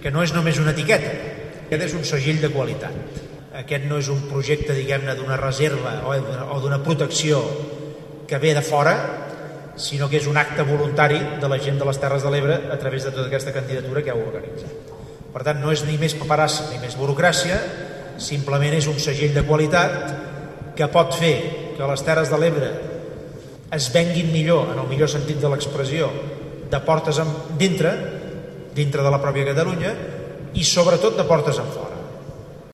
que no és només una etiqueta, aquest és un segell de qualitat. Aquest no és un projecte, diguem-ne, d'una reserva o d'una protecció que ve de fora, sinó que és un acte voluntari de la gent de les Terres de l'Ebre a través de tota aquesta candidatura que heu organitzat. Per tant, no és ni més paperassa ni més burocràcia, simplement és un segell de qualitat que pot fer que les Terres de l'Ebre es venguin millor, en el millor sentit de l'expressió, de portes dintre de la pròpia Catalunya i sobretot de portes en fora.